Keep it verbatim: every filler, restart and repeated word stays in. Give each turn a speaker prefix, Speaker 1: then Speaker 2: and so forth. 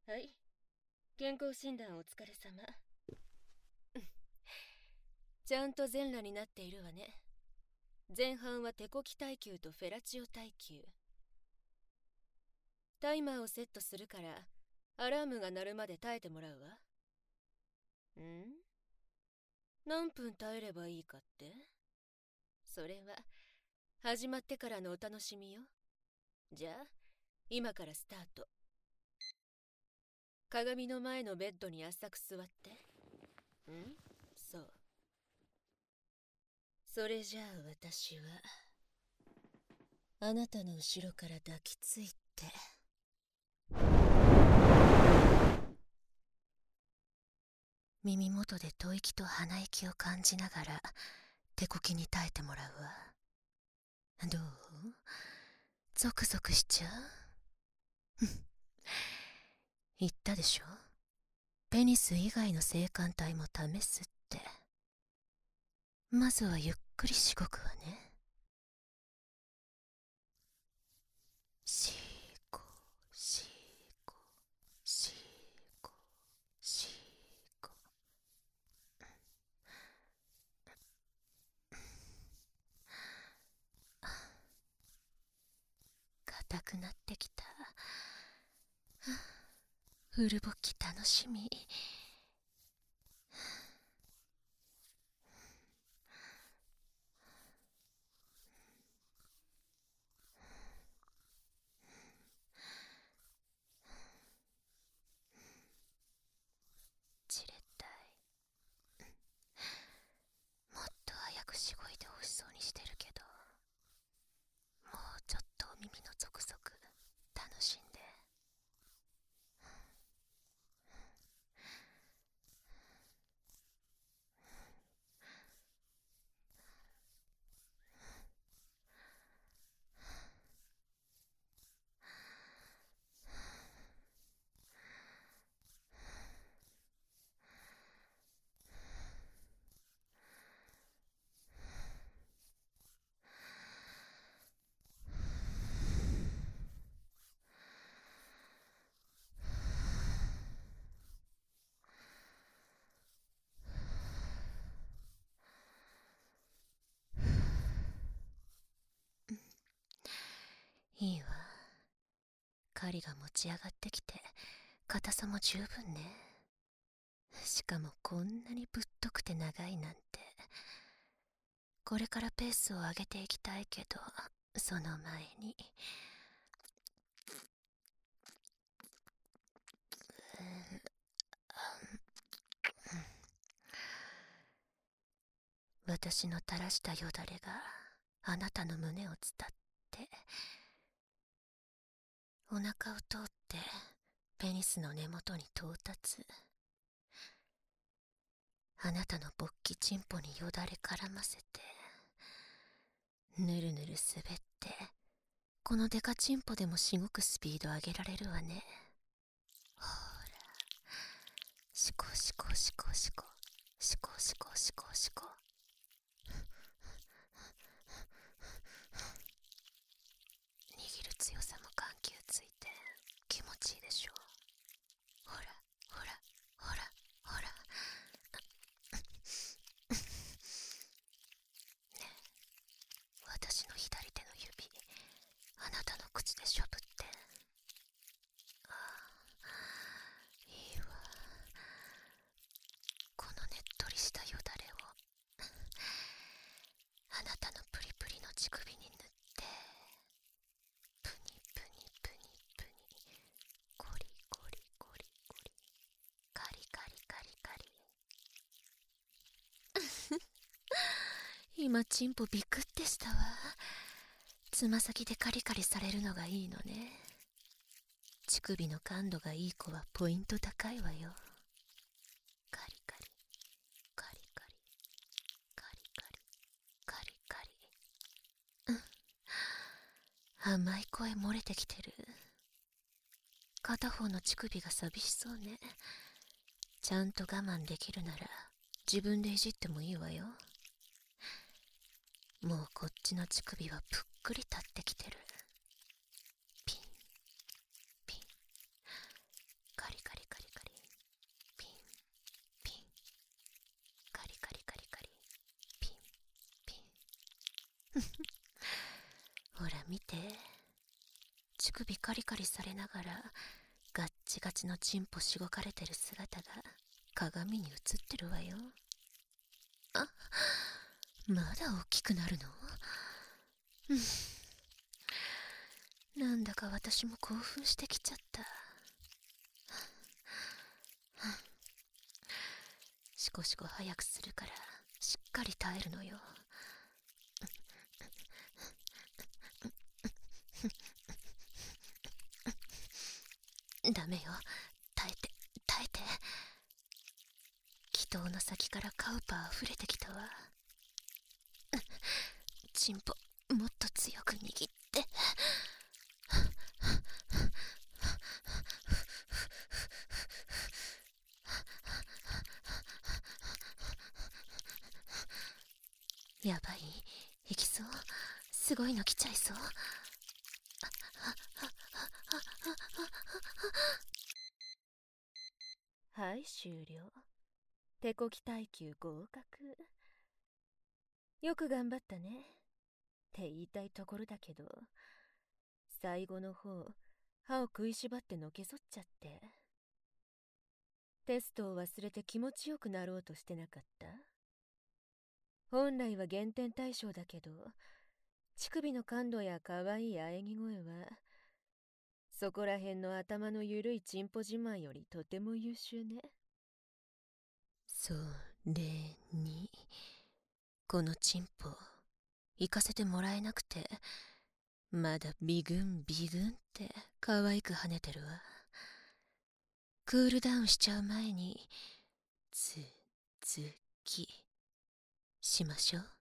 Speaker 1: はい、健康診断お疲れ様。ちゃんと全裸になっているわね。前半は手こき耐久とフェラチオ耐久。タイマーをセットするからアラームが鳴るまで耐えてもらうわ。ん？何分耐えればいいかって？それは始まってからのお楽しみよ。じゃあ今からスタート。鏡の前のベッドに浅く座って。ん？そう。それじゃあ私はあなたの後ろから抱きついて耳元で吐息と鼻息を感じながら手こきに耐えてもらうわ。どう？ゾクゾクしちゃう？言ったでしょ、ペニス以外の性感帯も試すって。まずはゆっくりしごくわね。しごしごしごしご。硬くなってきた。フルボッキ楽しみ。じれったい。もっと早くしごいてほしそうにしてるけど、もうちょっとお耳のゾクゾク楽しんで。いいわ。狩りが持ち上がってきて硬さも十分ね。しかもこんなにぶっとくて長いなんて。これからペースを上げていきたいけど、その前に私の垂らしたよだれがあなたの胸を伝ってお腹を通ってペニスの根元に到達。あなたの勃起チンポによだれ絡ませてぬるぬる滑って、このデカチンポでもしごくスピード上げられるわね。ほら、しこしこしこしこしこしこしこしこ。握る強さも緩急ついて気持ちいいでしょ。ほらほらほらほら。ねえ、私の左手の指あなたの口でしょぶって。ああ、いいわ。このねっとりしたよだれをあなたのプリプリの乳首に塗って、プニプニプニプニ、コリコリコリコリ、カリカリカリカリ。今チンポビクってしたわ。つま先でカリカリされるのがいいのね。乳首の感度がいい子はポイント高いわよ。カリカリカリカリカリカリカリカリ。うん、甘い声漏れてきてる。片方の乳首が寂しそうね。ちゃんと我慢できるなら自分でいじってもいいわよ。もうこっちの乳首はぷっくり立ってきてる。ピンピン、カリ見て、乳首カリカリされながらガッチガチのチンポしごかれてる姿が鏡に映ってるわよ。あ、まだ大きくなるの？うん、なんだか私も興奮してきちゃった。しこしこ早くするからしっかり耐えるのよ。ダメよ、耐えて耐えて。気筒の先からカウパー溢れてきたわ。チンポもっと強く握って。やばい、いきそう。すごいの来ちゃいそう。はい、終了。手こき耐久合格。よく頑張ったねって言いたいところだけど、最後の方歯を食いしばってのけぞっちゃって。テストを忘れて気持ちよくなろうとしてなかった？本来は減点対象だけど、乳首の感度や可愛い喘ぎ声はそこらへんの頭のゆるいチンポ自慢よりとても優秀ね。それにこのチンポ行かせてもらえなくて、まだビグンビグンって可愛く跳ねてるわ。クールダウンしちゃう前につつきしましょう。